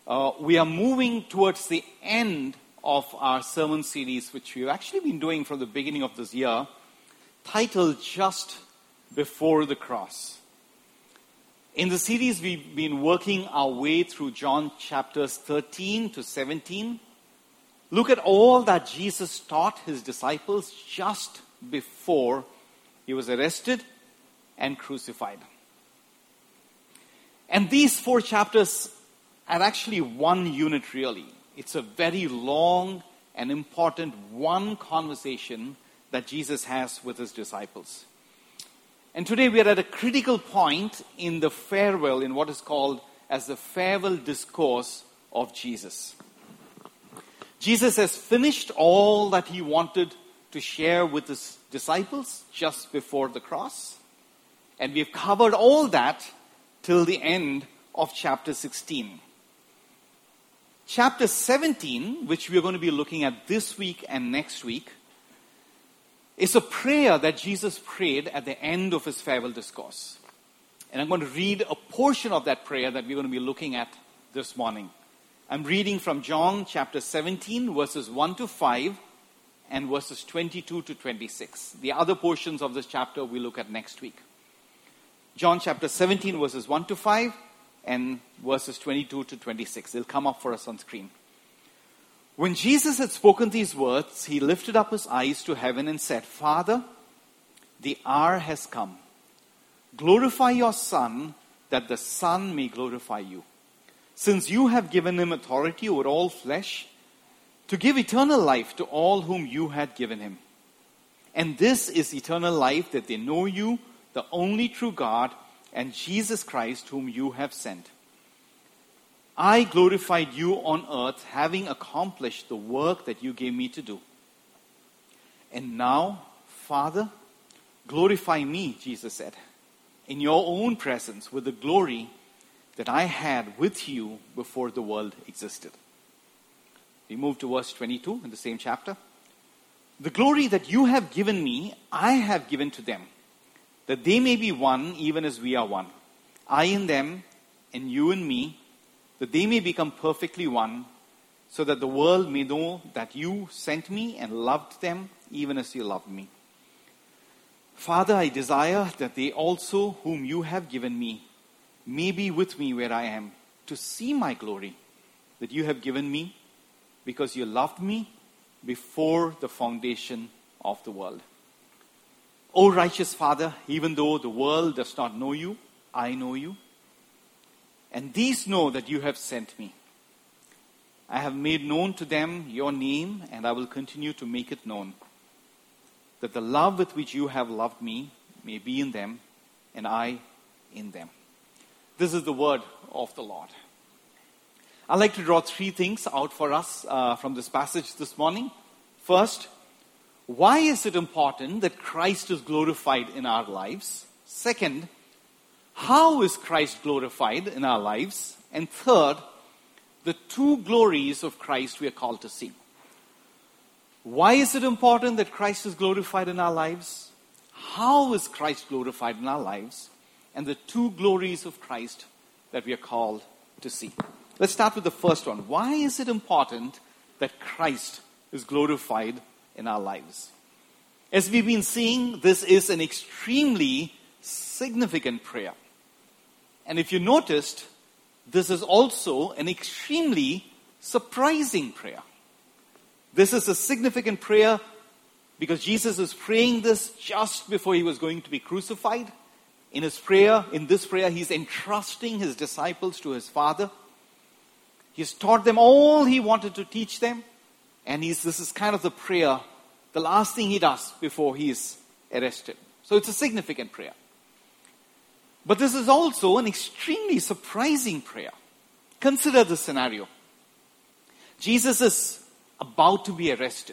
We are moving towards the end of our sermon series, which we've actually been doing from the beginning of this year, titled Just Before the Cross. In the series, we've been working our way through John chapters 13 to 17. Look at all that Jesus taught his disciples just before he was arrested and crucified. And these 4 chapters are actually one unit, really. It's a very long and important one conversation that Jesus has with his disciples. And today we are at a critical point in the farewell, in what is called as the farewell discourse of Jesus. Jesus has finished all that he wanted to share with his disciples just before the cross. And we've covered all that till the end of chapter 16. Chapter 17, which we're going to be looking at this week and next week, is a prayer that Jesus prayed at the end of his farewell discourse. And I'm going to read a portion of that prayer that we're going to be looking at this morning. I'm reading from John chapter 17, verses 1 to 5, and verses 22 to 26. The other portions of this chapter we'll look at next week. John chapter 17, verses 1 to 5, and verses 22 to 26. They'll come up for us on screen. When Jesus had spoken these words, he lifted up his eyes to heaven and said, Father, the hour has come. Glorify your Son, that the Son may glorify you. Since you have given him authority over all flesh, to give eternal life to all whom you had given him. And this is eternal life, that they know you, the only true God, and Jesus Christ, whom you have sent. I glorified you on earth, having accomplished the work that you gave me to do. And now, Father, glorify me, Jesus said, in your own presence with the glory that I had with you before the world existed. We move to verse 22 in the same chapter. The glory that you have given me, I have given to them, that they may be one even as we are one. I in them and you in me, that they may become perfectly one, so that the world may know that you sent me and loved them even as you loved me. Father, I desire that they also whom you have given me may be with me where I am, to see my glory that you have given me, because you loved me before the foundation of the world. O righteous Father, even though the world does not know you, I know you. And these know that you have sent me. I have made known to them your name, and I will continue to make it known, that the love with which you have loved me may be in them, and I in them. This is the word of the Lord. I'd like to draw 3 things out for us from this passage this morning. First, why is it important that Christ is glorified in our lives? Second, how is Christ glorified in our lives? And third, the 2 glories of Christ we are called to see. Why is it important that Christ is glorified in our lives? How is Christ glorified in our lives? And the 2 glories of Christ that we are called to see. Let's start with the first one. Why is it important that Christ is glorified in our lives? As we've been seeing, this is an extremely significant prayer. And if you noticed, this is also an extremely surprising prayer. This is a significant prayer because Jesus is praying this just before he was going to be crucified. In this prayer, he's entrusting his disciples to his Father. He's taught them all he wanted to teach them. And this is kind of the prayer, the last thing he does before he is arrested. So it's a significant prayer. But this is also an extremely surprising prayer. Consider the scenario. Jesus is about to be arrested.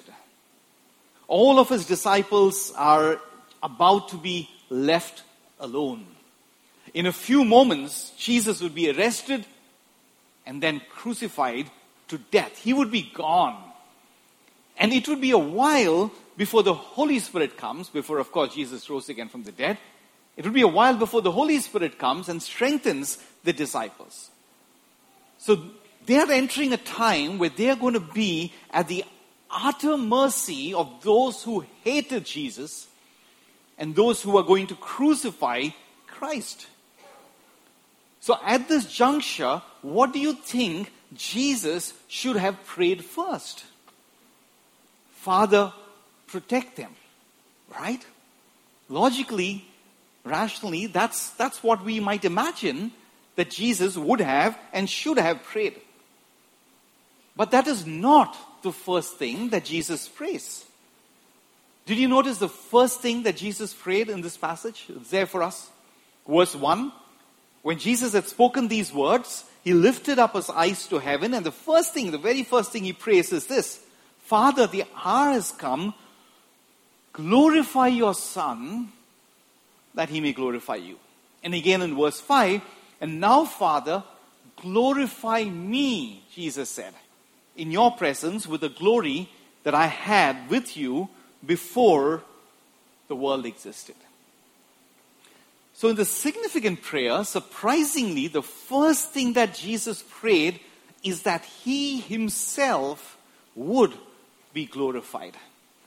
All of his disciples are about to be left alone. In a few moments, Jesus would be arrested and then crucified to death. He would be gone. And it would be a while before the Holy Spirit comes, before, of course, Jesus rose again from the dead. It would be a while before the Holy Spirit comes and strengthens the disciples. So They are entering a time where they are going to be at the utter mercy of those who hated Jesus and those who are going to crucify Christ. So at this juncture, what do you think Jesus should have prayed first? Father, protect them, right? Logically, rationally, that's what we might imagine that Jesus would have and should have prayed. But that is not the first thing that Jesus prays. Did you notice the first thing that Jesus prayed in this passage? It's there for us. Verse 1, when Jesus had spoken these words, he lifted up his eyes to heaven, and the very first thing he prays is this: Father, the hour has come, glorify your Son, that he may glorify you. And again in verse 5, and now, Father, glorify me, Jesus said, in your presence with the glory that I had with you before the world existed. So in the significant prayer, surprisingly, the first thing that Jesus prayed is that he himself would be glorified.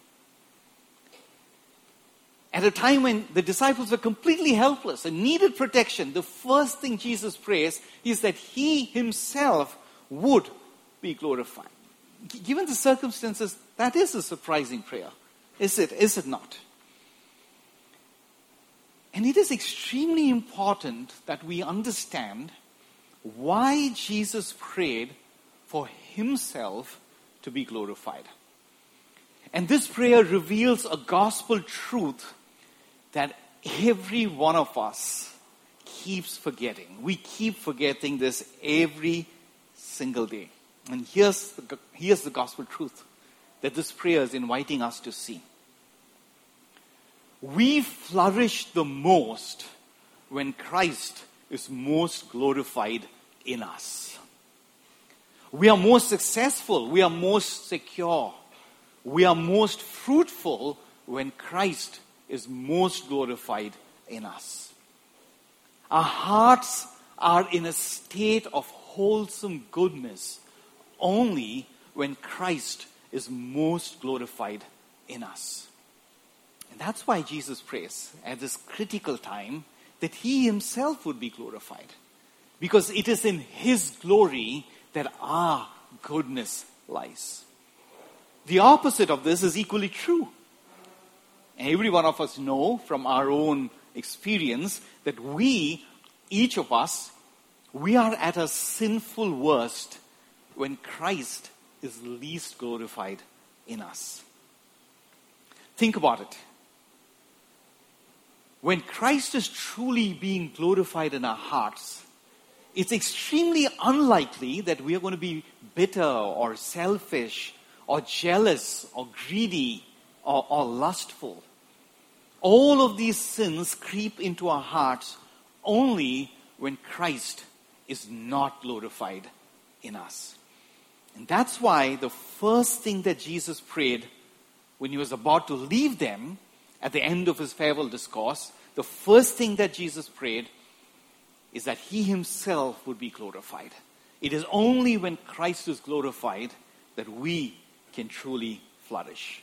At a time when the disciples were completely helpless and needed protection, the first thing Jesus prays is that he himself would be glorified. Given the circumstances, that is a surprising prayer. Is it not? And it is extremely important that we understand why Jesus prayed for himself to be glorified. And this prayer reveals a gospel truth that every one of us keeps forgetting. We keep forgetting this every single day. And here's the gospel truth that this prayer is inviting us to see. We flourish the most when Christ is most glorified in us. We are most successful. We are most secure. We are most fruitful when Christ is most glorified in us. Our hearts are in a state of wholesome goodness only when Christ is most glorified in us. And that's why Jesus prays at this critical time that he himself would be glorified. Because it is in his glory that our goodness lies. The opposite of this is equally true. Every one of us know from our own experience that each of us, we are at a sinful worst when Christ is least glorified in us. Think about it. When Christ is truly being glorified in our hearts, it's extremely unlikely that we are going to be bitter or selfish or jealous or greedy or lustful. All of these sins creep into our hearts only when Christ is not glorified in us. And that's why the first thing that Jesus prayed when he was about to leave them at the end of his farewell discourse, the first thing that Jesus prayed is that he himself would be glorified. It is only when Christ is glorified that we can truly flourish.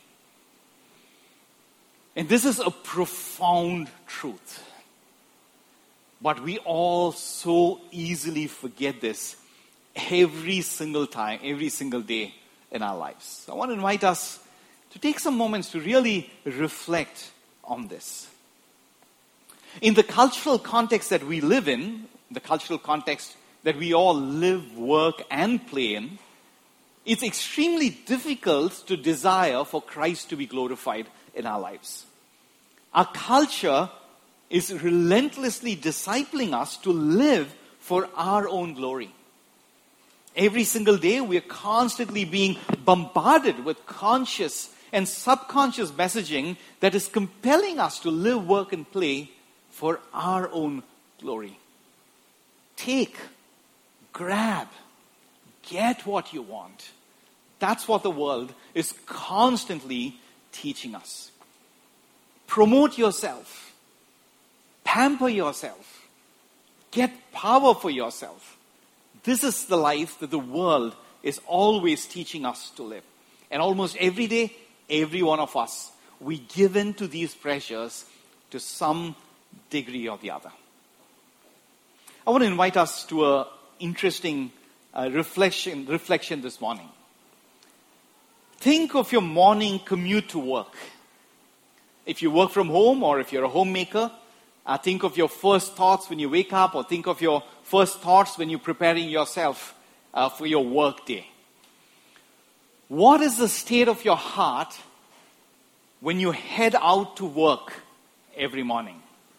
And this is a profound truth. But we all so easily forget this every single time, every single day in our lives. I want to invite us to take some moments to really reflect on this. In the cultural context that we live in, the cultural context that we all live, work, and play in, it's extremely difficult to desire for Christ to be glorified in our lives. Our culture is relentlessly discipling us to live for our own glory. Every single day, we are constantly being bombarded with conscious and subconscious messaging that is compelling us to live, work, and play for our own glory. Take, grab, get what you want. That's what the world is constantly teaching us. Promote yourself. Pamper yourself. Get power for yourself. this is the life that the world is always teaching us to live. And almost every day, every one of us, we give in to these pressures to some degree or the other. I want to invite us to an interesting reflection this morning. Think of your morning commute to work. If you work from home or if you're a homemaker, think of your first thoughts when you wake up, or think of your first thoughts when you're preparing yourself for your work day. What is the state of your heart when you head out to work every morning?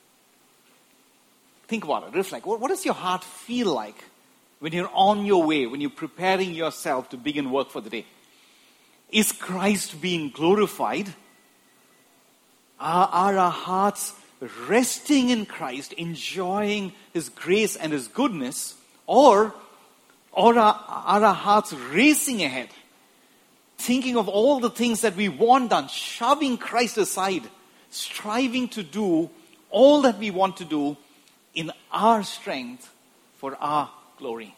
Think about it. Reflect. What does your heart feel like when you're on your way, when you're preparing yourself to begin work for the day? Is Christ being glorified? Are our hearts resting in Christ, enjoying His grace and His goodness? Or are our hearts racing ahead, thinking of all the things that we want done, shoving Christ aside, striving to do all that we want to do in our strength for our glory?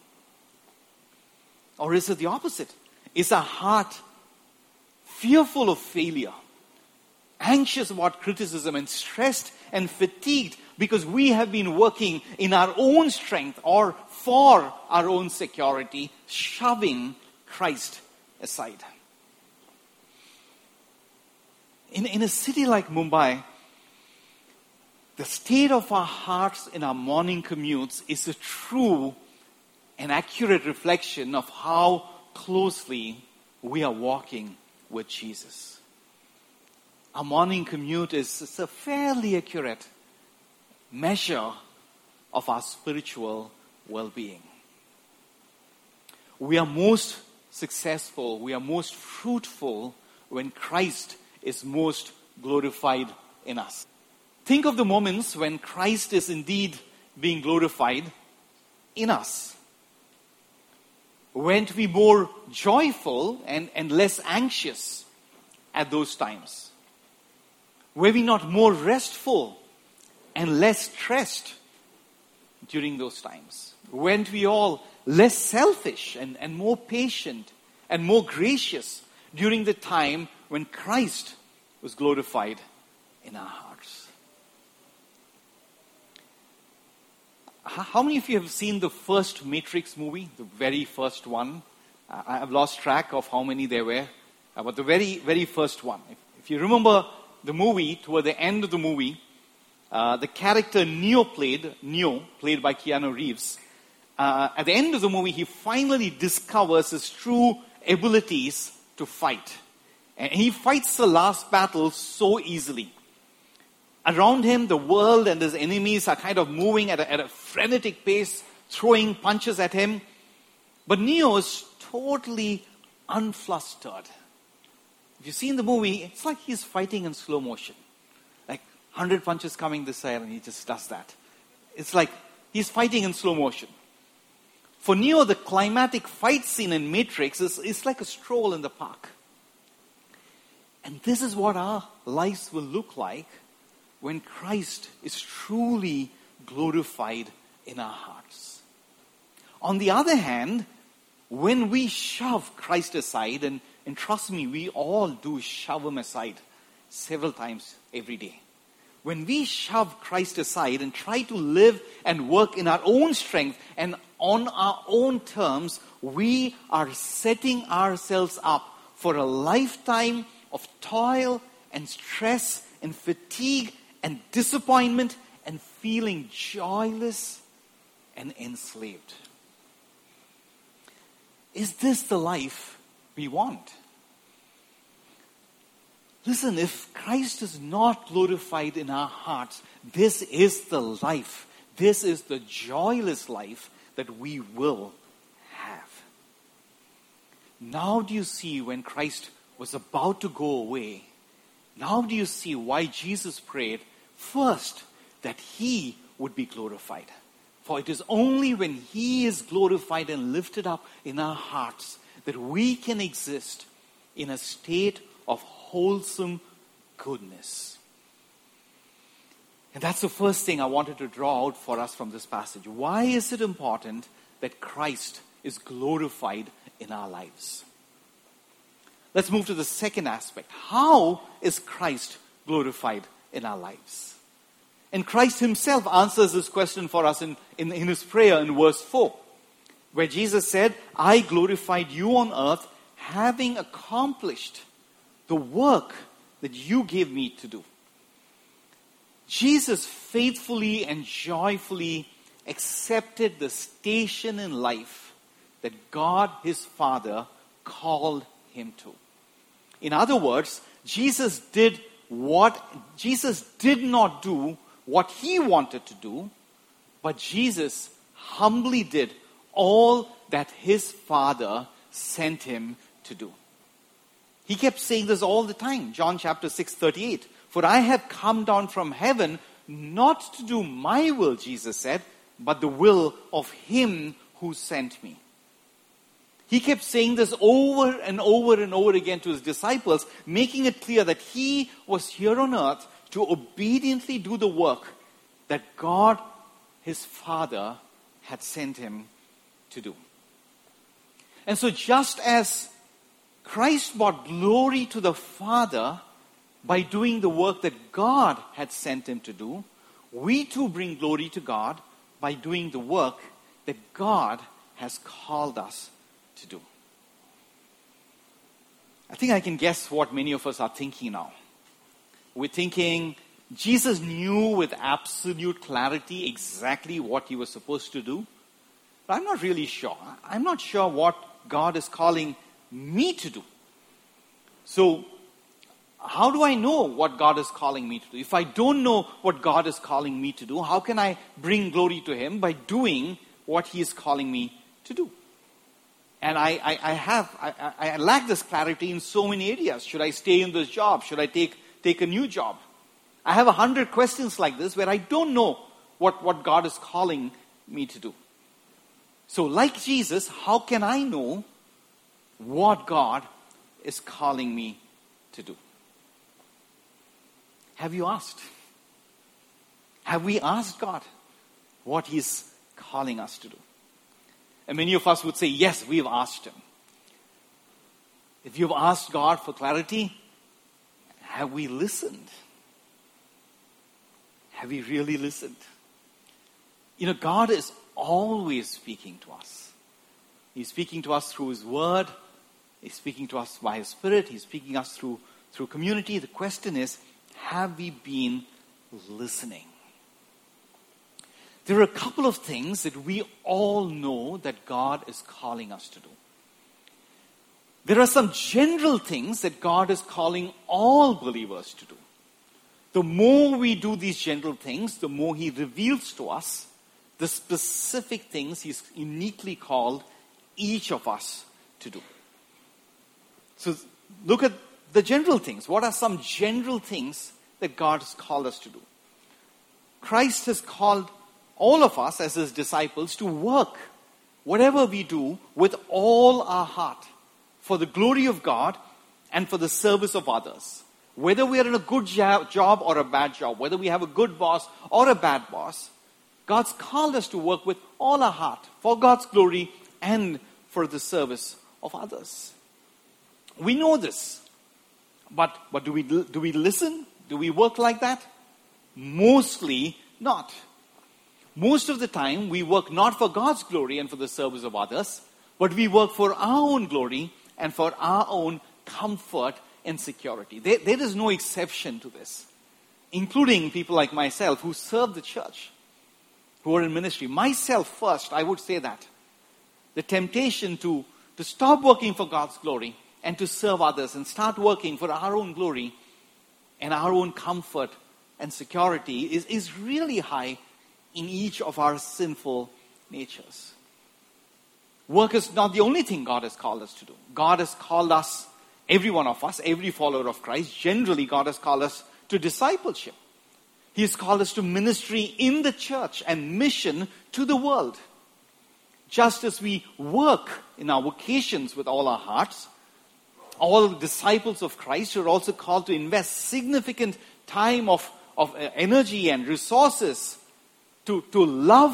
Or is it the opposite? Is our heart fearful of failure, anxious about criticism, and stressed and fatigued because we have been working in our own strength or for our own security, shoving Christ aside? In a city like Mumbai, the state of our hearts in our morning commutes is a true and accurate reflection of how closely we are walking with Jesus. Our morning commute is a fairly accurate measure of our spiritual well-being. We are most successful, we are most fruitful when Christ is most glorified in us. Think of the moments when Christ is indeed being glorified in us. When to be more joyful and less anxious at those times? Were we not more restful and less stressed during those times? Weren't we all less selfish and more patient and more gracious during the time when Christ was glorified in our hearts? How many of you have seen the first Matrix movie, the very first one? I've lost track of how many there were, but the very, very first one. If you remember the movie, toward the end of the movie, the character Neo, played by Keanu Reeves, at the end of the movie, he finally discovers his true abilities to fight. And he fights the last battle so easily. Around him, the world and his enemies are kind of moving at a frenetic pace, throwing punches at him. But Neo is totally unflustered. If you've seen the movie, it's like he's fighting in slow motion. Like 100 punches coming this side and he just does that. It's like he's fighting in slow motion. For Neo, the climatic fight scene in Matrix is like a stroll in the park. And this is what our lives will look like when Christ is truly glorified in our hearts. On the other hand, when we shove Christ aside, and trust me, we all do shove Him aside several times every day. When we shove Christ aside and try to live and work in our own strength and on our own terms, we are setting ourselves up for a lifetime of toil and stress and fatigue and disappointment and feeling joyless and enslaved. Is this the life we want? Listen, if Christ is not glorified in our hearts, this is the life, this is the joyless life that we will have. Now do you see when Christ was about to go away? Now do you see why Jesus prayed first that He would be glorified? For it is only when He is glorified and lifted up in our hearts that we can exist in a state of wholesome goodness. And that's the first thing I wanted to draw out for us from this passage. Why is it important that Christ is glorified in our lives. Let's move to the second aspect. How is Christ glorified in our lives? And Christ himself answers this question for us in his prayer in verse 4, where Jesus said, I glorified you on earth, having accomplished the work that you gave me to do. Jesus faithfully and joyfully accepted the station in life that God, his Father, called him to. In other words, Jesus did not do what he wanted to do, but Jesus humbly did all that his Father sent him to do. He kept saying this all the time. John chapter 6:38. For I have come down from heaven not to do my will, Jesus said, but the will of him who sent me. He kept saying this over and over and over again to his disciples, making it clear that he was here on earth to obediently do the work that God, his Father, had sent him to do. And so just as Christ brought glory to the Father by doing the work that God had sent him to do, we too bring glory to God by doing the work that God has called us to do. I think I can guess what many of us are thinking now. We're thinking, Jesus knew with absolute clarity exactly what he was supposed to do. But I'm not really sure. I'm not sure what God is calling me to do. So, how do I know what God is calling me to do? If I don't know what God is calling me to do, how can I bring glory to him? By doing what he is calling me to do. And I lack this clarity in so many areas. Should I stay in this job? Should I take a new job? I have 100 questions like this where I don't know what God is calling me to do. So like Jesus, how can I know what God is calling me to do? Have you asked? Have we asked God what he's calling us to do? And many of us would say, yes, we've asked him. If you've asked God for clarity, have we listened? Have we really listened? You know, God is always speaking to us. He's speaking to us through his word. He's speaking to us by his Spirit. He's speaking to us through community. The question is, have we been listening? There are a couple of things that we all know that God is calling us to do. There are some general things that God is calling all believers to do. The more we do these general things, the more he reveals to us the specific things he's uniquely called each of us to do. So look at the general things. What are some general things that God has called us to do? Christ has called all of us as his disciples to work whatever we do with all our heart for the glory of God and for the service of others. Whether we are in a good job or a bad job, whether we have a good boss or a bad boss, God's called us to work with all our heart for God's glory and for the service of others. We know this, but do we listen? Do we work like that? Mostly not. Most of the time, we work not for God's glory and for the service of others, but we work for our own glory and for our own comfort and security. There is no exception to this, including people like myself who serve the church, who are in ministry. Myself first, I would say that. The temptation to stop working for God's glory and to serve others and start working for our own glory and our own comfort and security is really high in each of our sinful natures. Work is not the only thing God has called us to do. God has called us, every one of us, every follower of Christ, generally God has called us to discipleship. He has called us to ministry in the church and mission to the world. Just as we work in our vocations with all our hearts, all disciples of Christ are also called to invest significant time of energy and resources to love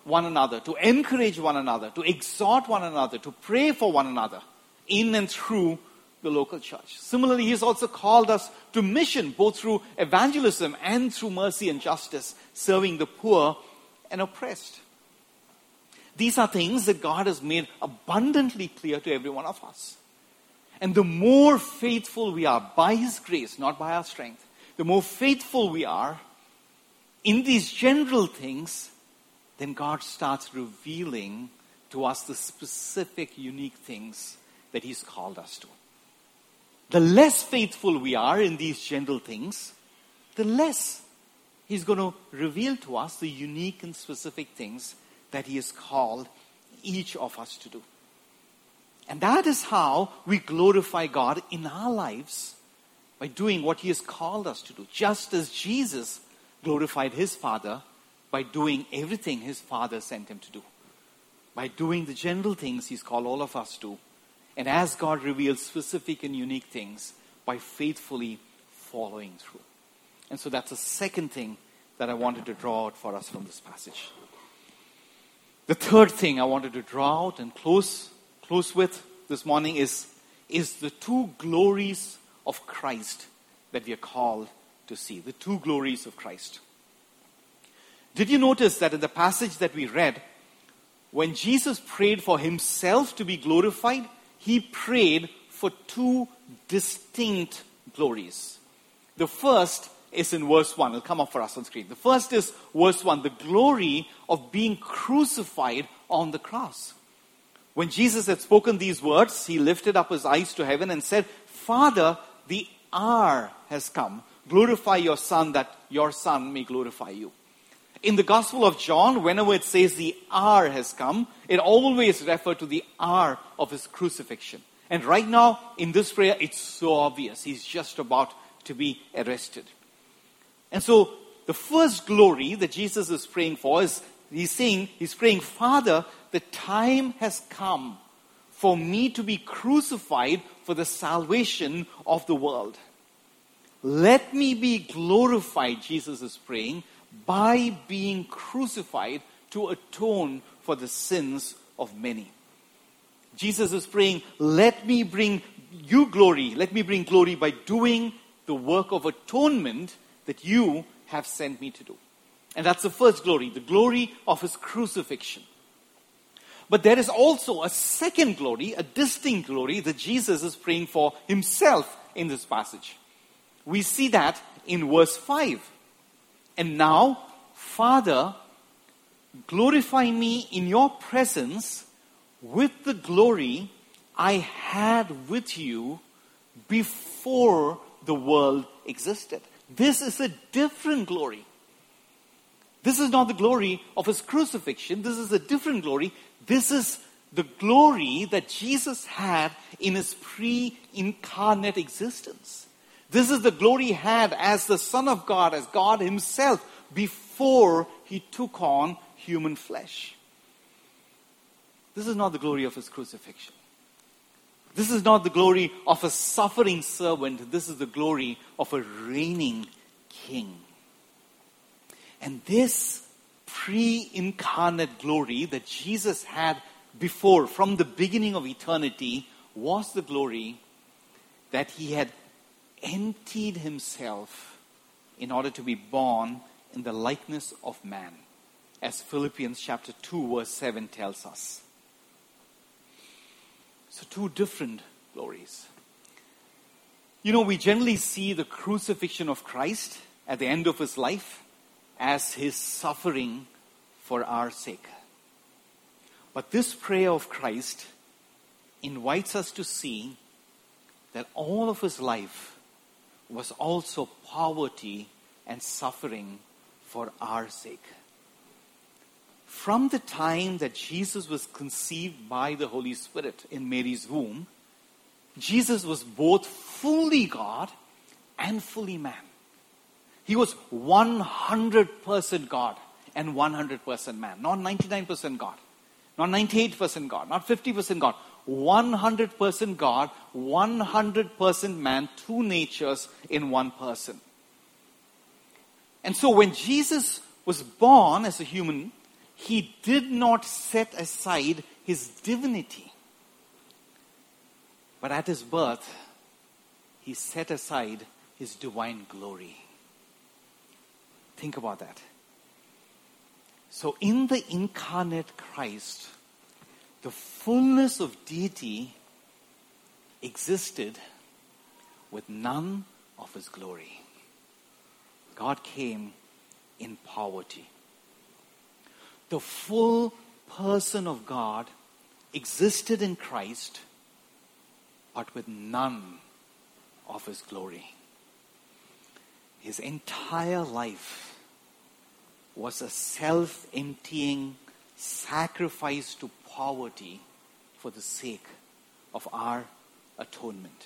one another, to encourage one another, to exhort one another, to pray for one another in and through the local church. Similarly, He has also called us to mission, both through evangelism and through mercy and justice, serving the poor and oppressed. These are things that God has made abundantly clear to every one of us. And the more faithful we are by His grace, not by our strength, the more faithful we are in these general things, then God starts revealing to us the specific, unique things that He's called us to. The less faithful we are in these general things, the less He's going to reveal to us the unique and specific things that He has called each of us to do. And that is how we glorify God in our lives, by doing what He has called us to do. Just as Jesus glorified His Father by doing everything His Father sent Him to do. By doing the general things He's called all of us to. And as God reveals specific and unique things, by faithfully following through. And so that's the second thing that I wanted to draw out for us from this passage. The third thing I wanted to draw out and close with this morning is the two glories of Christ that we are called to see. The two glories of Christ. Did you notice that in the passage that we read, when Jesus prayed for Himself to be glorified, He prayed for two distinct glories. The first is in verse 1. It'll come up for us on screen. The first is verse 1, the glory of being crucified on the cross. When Jesus had spoken these words, He lifted up His eyes to heaven and said, Father, the hour has come. Glorify your Son, that your Son may glorify you. In the Gospel of John, whenever it says the hour has come, it always refers to the hour of His crucifixion. And right now, in this prayer, it's so obvious. He's just about to be arrested. And so, the first glory that Jesus is praying for is, He's praying, Father, the time has come for me to be crucified for the salvation of the world. Let me be glorified, Jesus is praying, by being crucified to atone for the sins of many. Jesus is praying, let me bring you glory. Let me bring glory by doing the work of atonement that you have sent me to do. And that's the first glory, the glory of His crucifixion. But there is also a second glory, a distinct glory that Jesus is praying for Himself in this passage. We see that in verse 5. And now, Father, glorify me in your presence with the glory I had with you before the world existed. This is a different glory. This is not the glory of His crucifixion. This is a different glory. This is the glory that Jesus had in His pre-incarnate existence. This is the glory He had as the Son of God, as God Himself, before He took on human flesh. This is not the glory of His crucifixion. This is not the glory of a suffering servant. This is the glory of a reigning king. And this pre-incarnate glory that Jesus had before, from the beginning of eternity, was the glory that He had emptied Himself in order to be born in the likeness of man, as Philippians chapter 2 verse 7 tells us. So two different glories. You know, we generally see the crucifixion of Christ at the end of His life as His suffering for our sake. But this prayer of Christ invites us to see that all of His life was also poverty and suffering for our sake. From the time that Jesus was conceived by the Holy Spirit in Mary's womb, Jesus was both fully God and fully man. He was 100% God and 100% man. Not 99% God, not 98% God, not 50% God. 100% God, 100% man, two natures in one person. And so when Jesus was born as a human, He did not set aside his divinity. But at his birth, he set aside his divine glory. Think about that. So in the incarnate Christ, the fullness of deity existed with none of his glory. God came in poverty. The full person of God existed in Christ, but with none of his glory. His entire life was a self-emptying sacrifice to poverty for the sake of our atonement.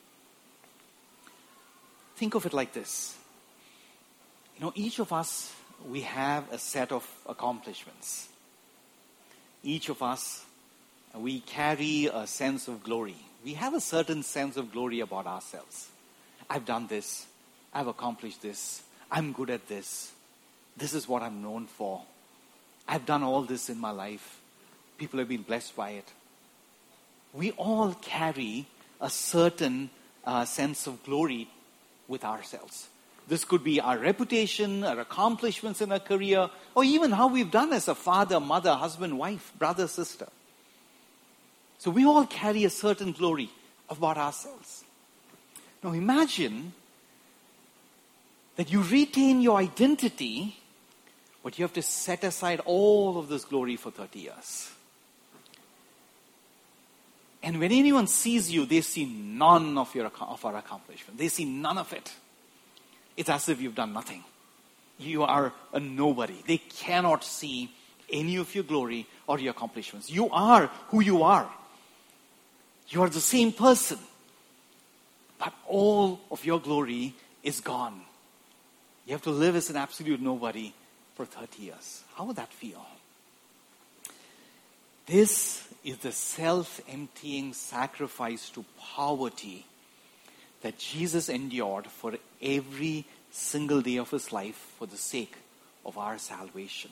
Think of it like this. Each of us, we have a set of accomplishments. Each of us, we carry a sense of glory. We have a certain sense of glory about ourselves. I've done this. I've accomplished this. I'm good at this. This is what I'm known for. I've done all this in my life. People have been blessed by it. We all carry a certain sense of glory with ourselves. This could be our reputation, our accomplishments in our career, or even how we've done as a father, mother, husband, wife, brother, sister. So we all carry a certain glory about ourselves. Now imagine that you retain your identity, but you have to set aside all of this glory for 30 years. And when anyone sees you, they see none of our accomplishment. They see none of it. It's as if you've done nothing. You are a nobody. They cannot see any of your glory or your accomplishments. You are who you are. You are the same person. But all of your glory is gone. You have to live as an absolute nobody for 30 years. How would that feel? This is the self-emptying sacrifice to poverty that Jesus endured for every single day of his life for the sake of our salvation.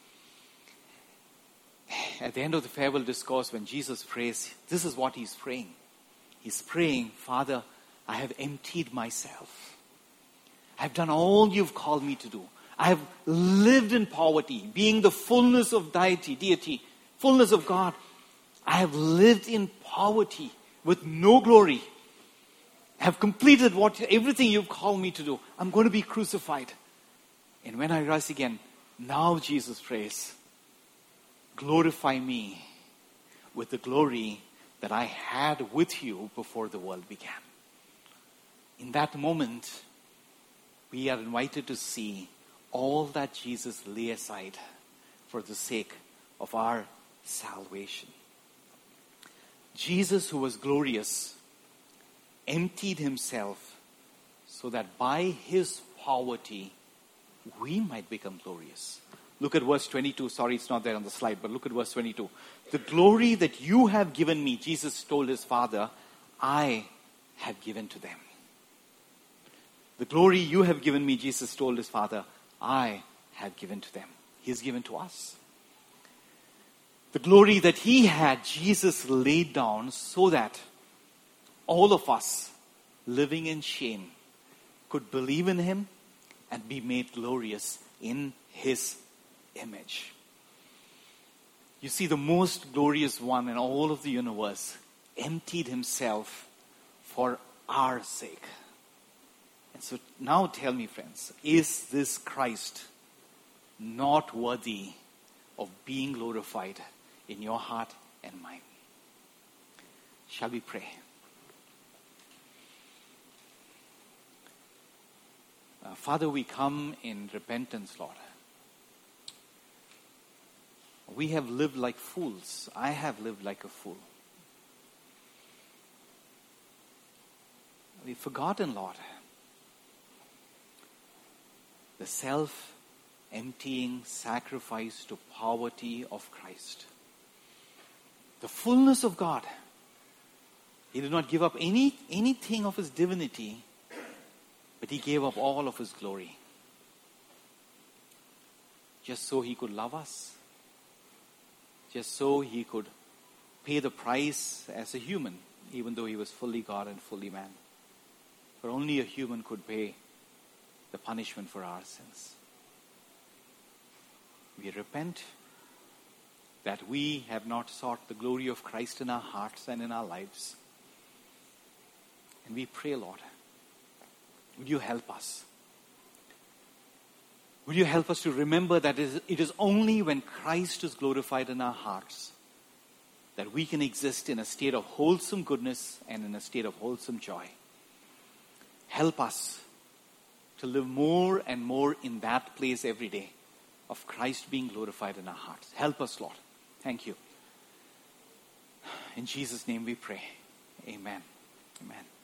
At the end of the farewell discourse, when Jesus prays, this is what he's praying. He's praying, Father, I have emptied myself. I've done all you've called me to do. I have lived in poverty, being the fullness of deity, fullness of God. I have lived in poverty with no glory. I have completed everything you've called me to do. I'm going to be crucified. And when I rise again, now Jesus prays, glorify me with the glory that I had with you before the world began. In that moment, we are invited to see all that Jesus lay aside for the sake of our salvation. Jesus, who was glorious, emptied himself so that by his poverty, we might become glorious. Look at verse 22. Sorry, it's not there on the slide, but look at verse 22. The glory that you have given me, Jesus told his Father, I have given to them. The glory you have given me, Jesus told his Father, I have given to them. He has given to us. The glory that he had, Jesus laid down so that all of us living in shame could believe in him and be made glorious in his image. You see, the most glorious one in all of the universe emptied himself for our sake. And so now tell me, friends, is this Christ not worthy of being glorified in your heart and mine? Shall we pray? Father, we come in repentance, Lord. We have lived like fools. I have lived like a fool. We've forgotten, Lord, the self-emptying sacrifice to poverty of Christ. The fullness of God. He did not give up anything of his divinity, but he gave up all of his glory. Just so he could love us, just so he could pay the price as a human, even though he was fully God and fully man. For only a human could pay the punishment for our sins. We repent that we have not sought the glory of Christ in our hearts and in our lives. And we pray, Lord, would you help us? Would you help us to remember that it is only when Christ is glorified in our hearts that we can exist in a state of wholesome goodness and in a state of wholesome joy. Help us to live more and more in that place every day of Christ being glorified in our hearts. Help us, Lord. Thank you. In Jesus' name we pray. Amen. Amen.